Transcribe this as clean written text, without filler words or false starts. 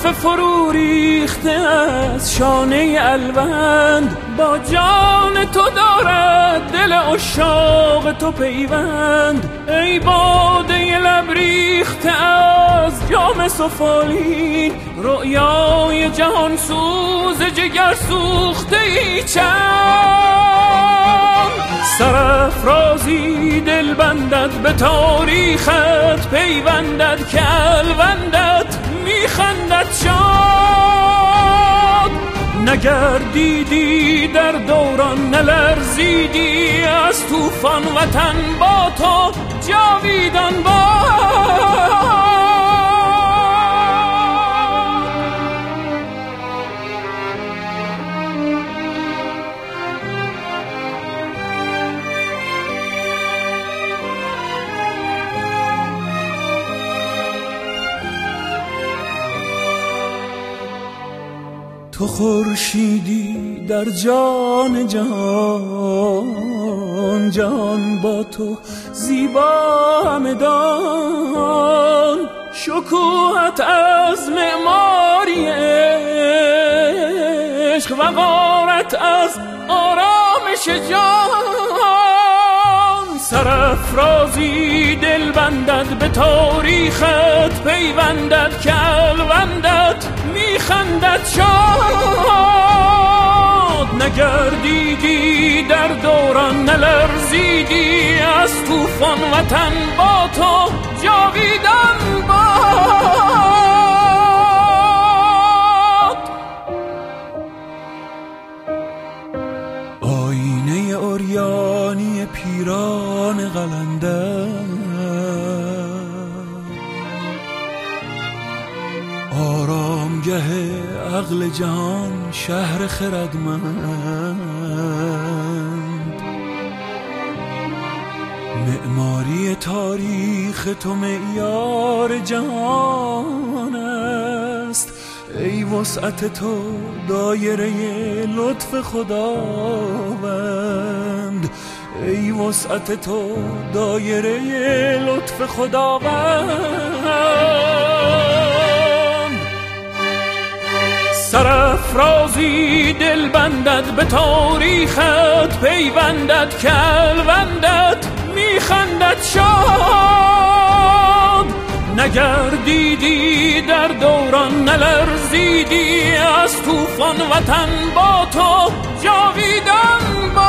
مرغ فرو ریخته از شانه الوند، با جان تو دارد دل عشاق تو پیوند. ای باده لب ریخته از جام سفالین، رؤیای جهان سوز جگر سوخته ای چند. سرافرازی دل بندد به تاریخت پیوندد که الوندت میخندد شاد. نگردیدی در دوران نلرزیدی، از طوفان وطن با تو جاویدان باد. تو خورشیدی در جان جهان، جهان با تو زیبا همدان. شکوهت از معماری عشق، وقارت از آرامش جان. سرافرازی دل بندد به تاریخت پیوندد که الوندت میخندد شاد. نگردیدی در دوران نلرزیدی، از طوفان وطن با تو جاویدان باد. آینه عریانی پیران قلندر، آرامگه عقل جهان شهر خردمند. معماری تاریخ تو معیار جهان است. ای وسعت تو دایره لطف خداوند، ای وسعت تو دایره لطف خداوند. سرافرازی دل بندد به تاریخت پیوندد که الوندت میخندد شاد. نگردیدی در دوران نلرزیدی، از طوفان وطن با تو جاویدان